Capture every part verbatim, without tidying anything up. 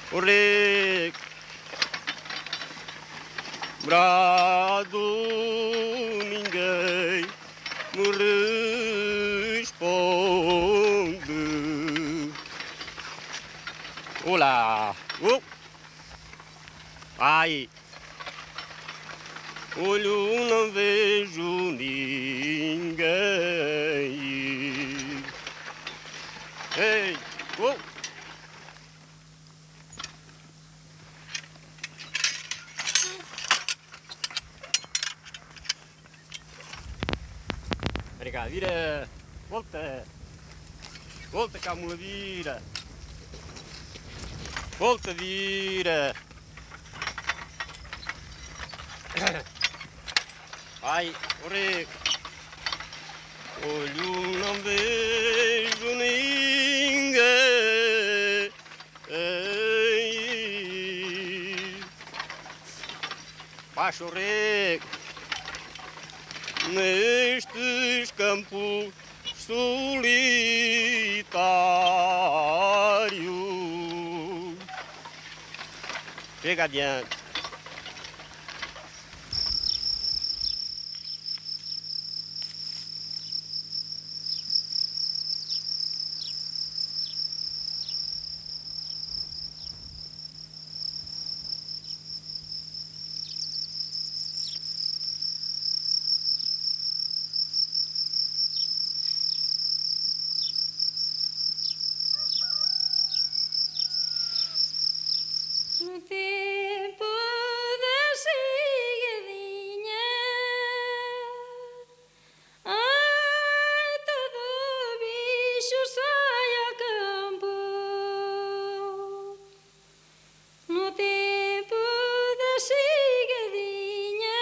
Orê, brado, ninguém me responde. Olá, oh. Ai, olho não vejo ninguém. Ei, oh. Vem cá, vira, volta, volta cá, mula, vira, volta, vira. Ai, orê, olho não vejo ninguém. Baixo, orê, nestes campos solitários. Chega adiante. No tempo da cigadinha, ai, todo bicho sai a campo. No tempo da cigadinha,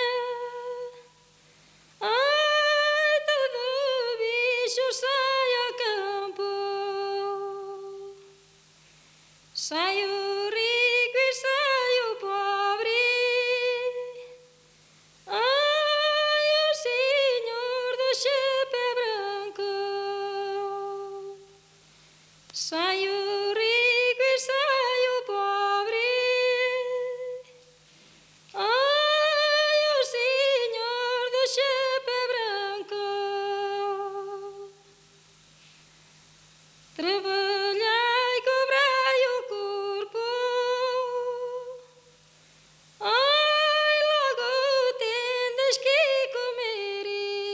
ai, todo bicho sai a campo. Sai o sai o rico e sai o pobre, ai, o senhor do chapéu branco. Trabalhai, cobrai o corpo, ai, logo tendes que comer.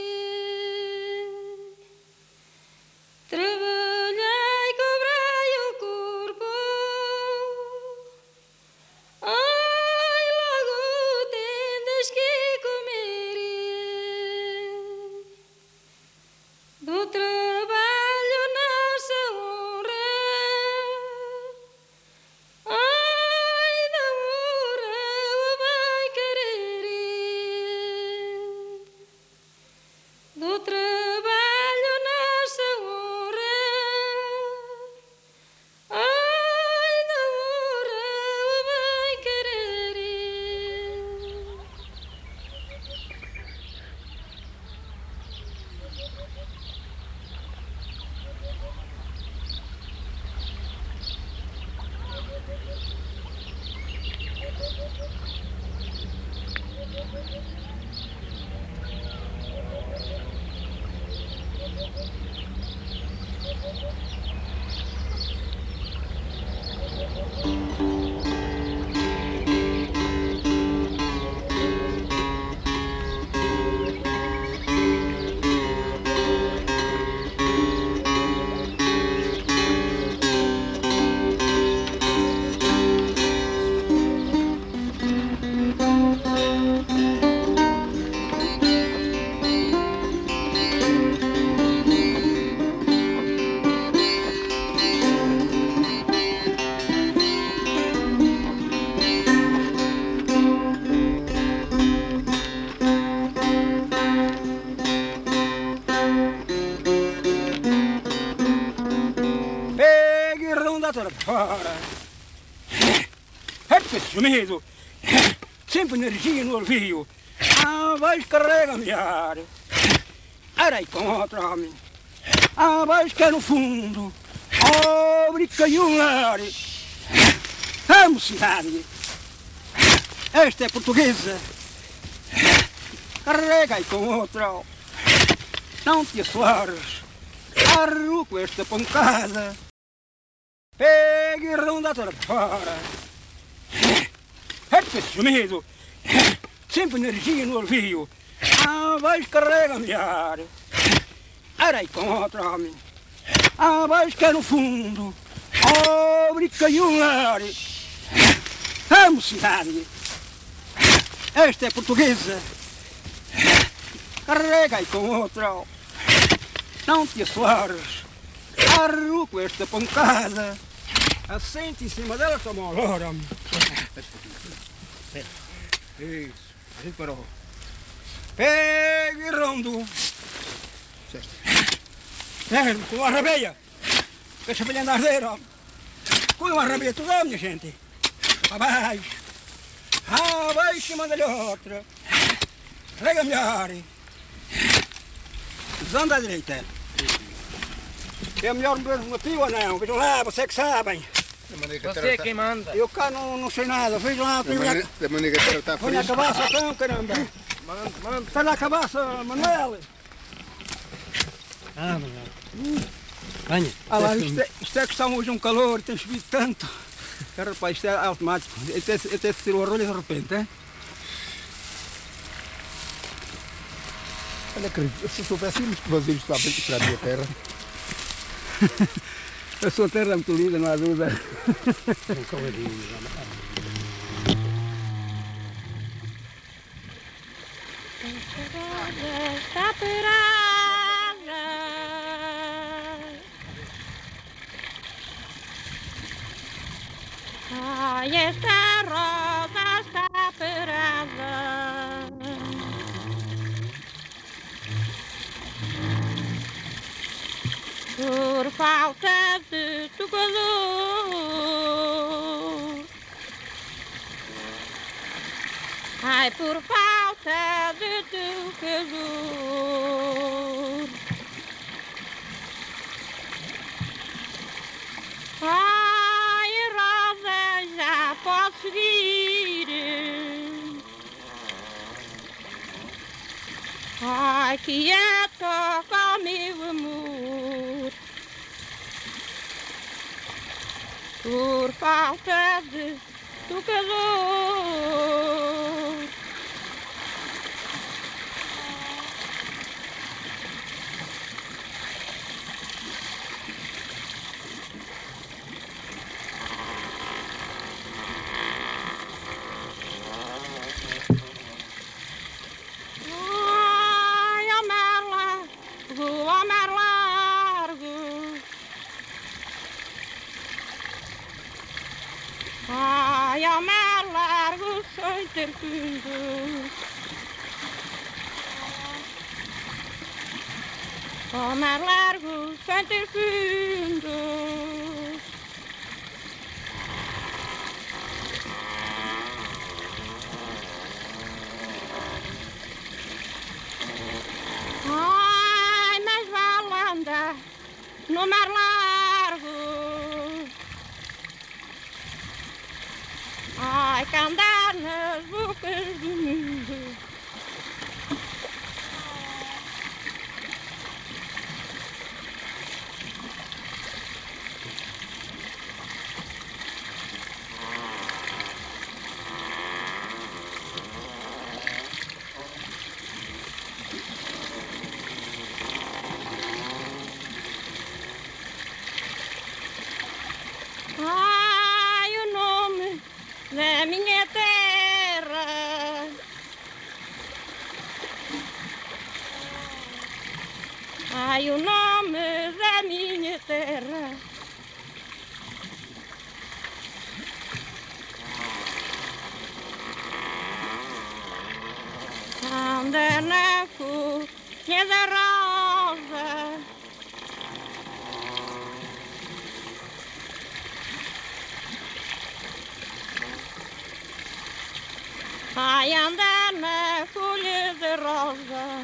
Trabalhai, cobrai o corpo, ai, logo tendes que comer. Do trabalho nasce a honra, ai, da honra o bem querer. Do trabalho nasce a honra, ai, da honra o bem querer. fora. É sumido. Sempre energia no olvio. Ah, vais carrega-me ar. Era encontra-me. Ah, vais que é no fundo. Oh, brinca e um ar. A mocidade, esta é portuguesa, carrega aí com outra, não te açores, arru com esta pancada, pega e ronda toda para fora. É que sumido, sempre energia no alvio, ah, vais carrega-me ar, era aí com outro homem, ah, vais que é no fundo, oh, brica e um ar. A mocidade, esta é portuguesa, carrega aí com outra, não te açores, arru com esta pancada, assente em cima dela, toma uma lora. Isso, a gente parou. Pega e rondo. É, com uma rabeia, deixa a andar ardeira, com uma rabeia toda, minha gente. Abaixo, abaixo e manda-lhe outra, rega-me a área, desanda à direita. É melhor me ver uma pio ou não? Vejam lá, você que sabem. Você é quem manda. Eu cá não, não sei nada, vejam lá. Da maneira, da maneira que está põe a cabaça, então, caramba. Manda, manda. Está lá a cabaça, Manuel. Ah, Manuel. Venha. Ah lá, isto é, isto é que está hoje um calor, tem chovido tanto. Rapaz, isto é automático. Até, até se tirou o arroz de repente, hein? Olha, querido, se soubéssemos que vocês estavam para a minha terra. A sua terra é muito linda, não há dúvida. Um caladinho. Está parada. Ai, esta rosa está parada. Por falta de tocador. Ai, por falta de tocador. Ai, rosa, já posso ir. Ai, que é toca o meu amor. Por falta de tocador. Ai, ao mar largo, ao mar largo. Ai, ao mar largo sem ter fundo. Ao mar largo sem ter fundo. Ai, mas vale andar no mar largo. Ai, que andar nas bocas do mundo. Ai, o nome da minha terra. Ai, o nome da minha terra. Anda na folha da rosa. Ai, anda na folha de rosa.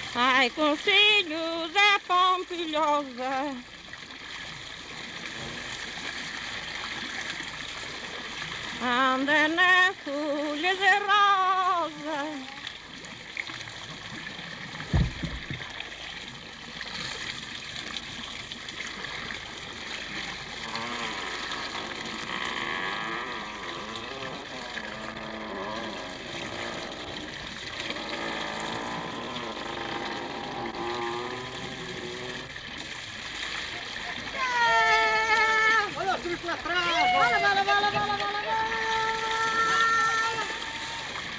Ai, conselhos é pompilhosa. Anda na folha de rosa. Olha o truque lá atrás! Bala, bala, bala, bala, bala, bala!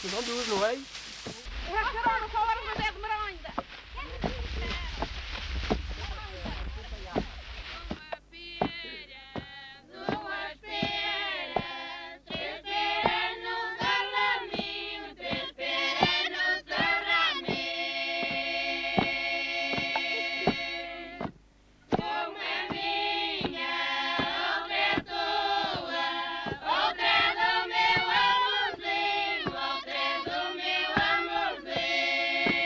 Tu não duas, não é? Ura carona, só era uma ideia de maranha. Outra do meu amorzinho, outra do meu amorzinho.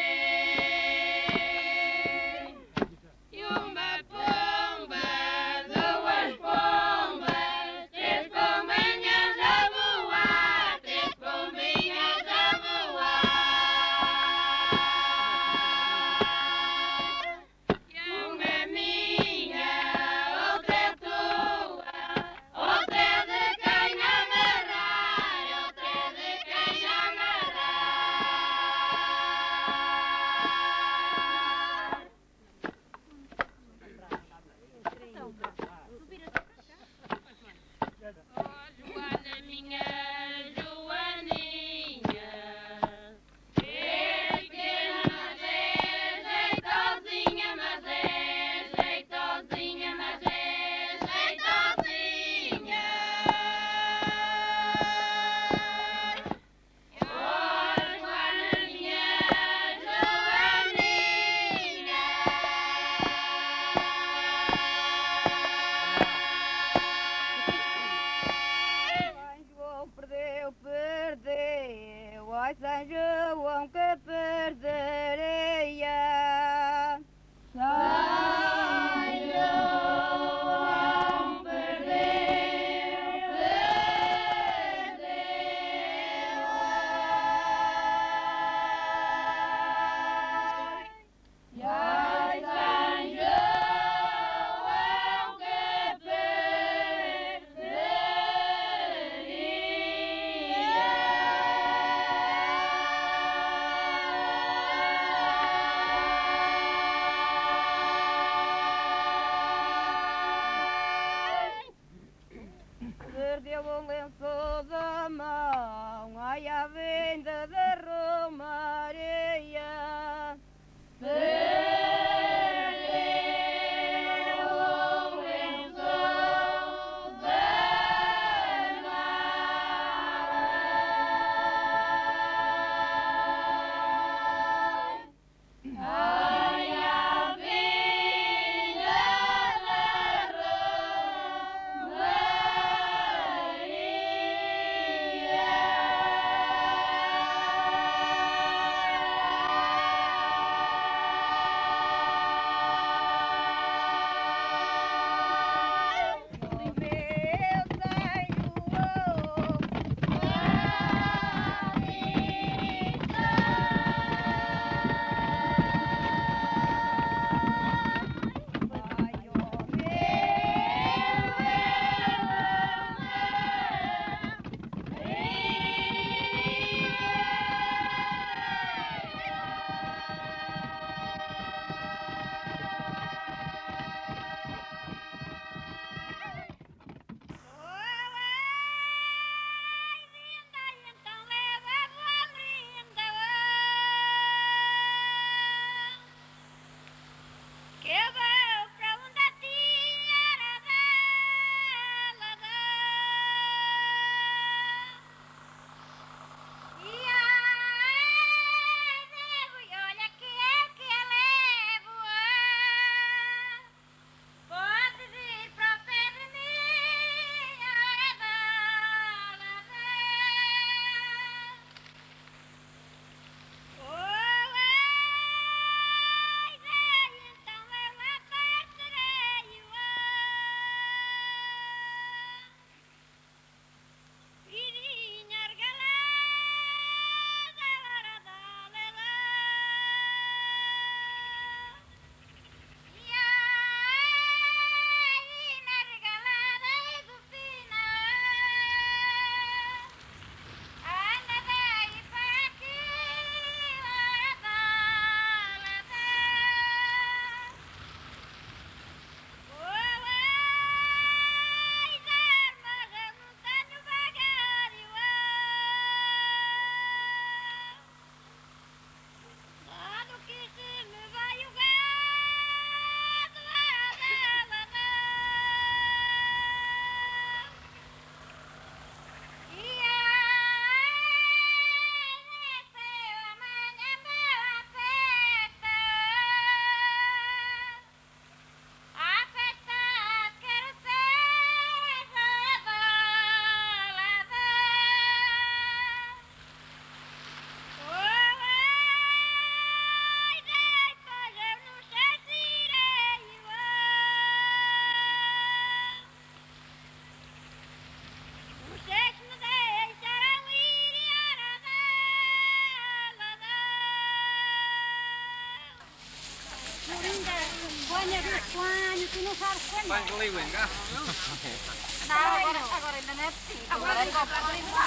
Vai com liwin ka? Agora, agora ainda não é possível. Agora é comprar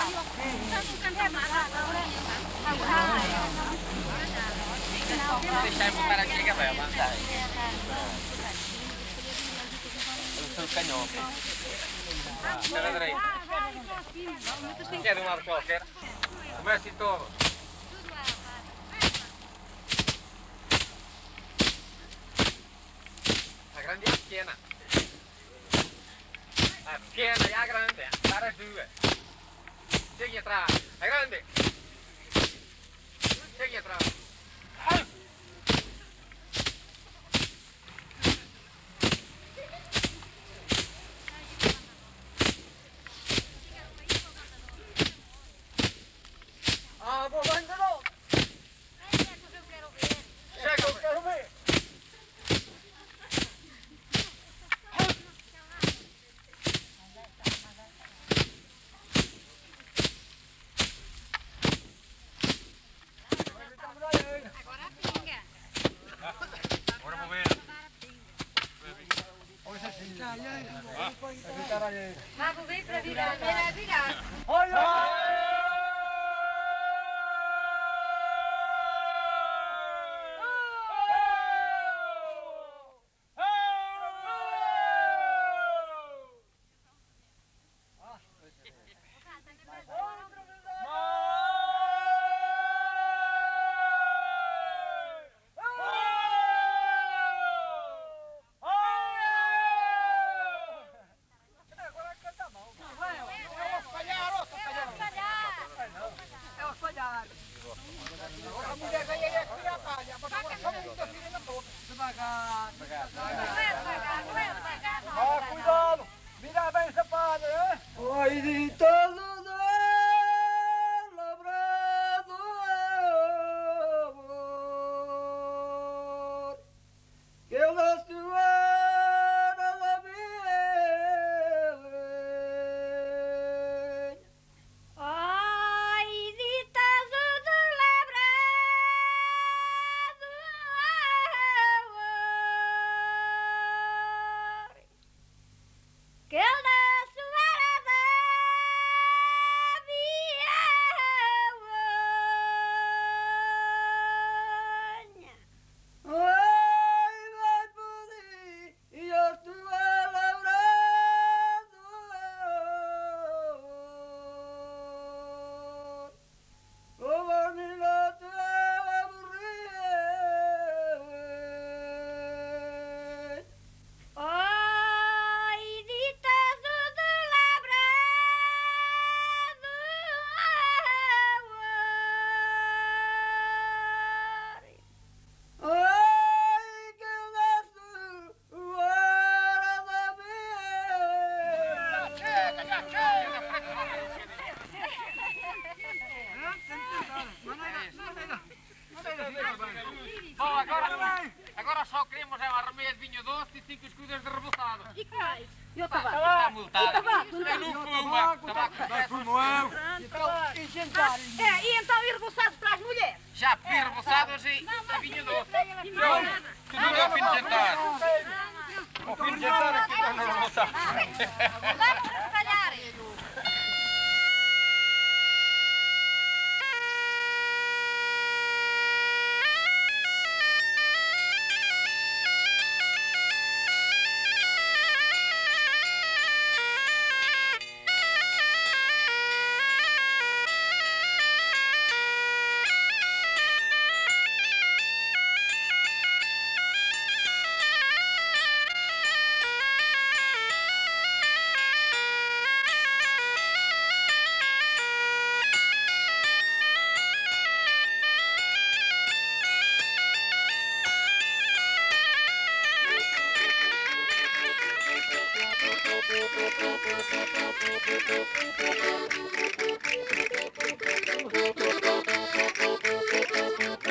Deixa eu botar aqui que vai avançar. Eu sou canhoto. Espera direito. Quer de um lado qualquer? Começa e todo. A grande e a pequena. A pequena e a grande. Para as duas. Chegue atrás. A grande. Chegue atrás. Ah, vou ainda não. Chega, eu quero ver. Agora pinga. Agora vou ver. Vamos ver para virar. Para virar. Cuidado! Mira bem sapato, hein? Oi, de todo labrado amor, que eu gosto era da minha. Ai, ditas o de labrado amor, que eu danço era da minha. Ai, vai poder, e eu estou labrado amor, o barniloto ela morrer. Ai, ditas o de labrado amor. Ai, que eu gosto era da Bom, agora, agora só queremos é uma armeia de vinho doce e cinco escudas de reboçado. E que mais? E o tabaco? Está multado. tabaco? Eu não fuma. Tabaco Como eu? E jantar. É, e então ir reboçado para as mulheres? já pedi reboçados e a vinho doce. Tu não é ao fim de jantar. Ao fim de jantar aqui está no reboçado. Vamos retalhar. Thank you.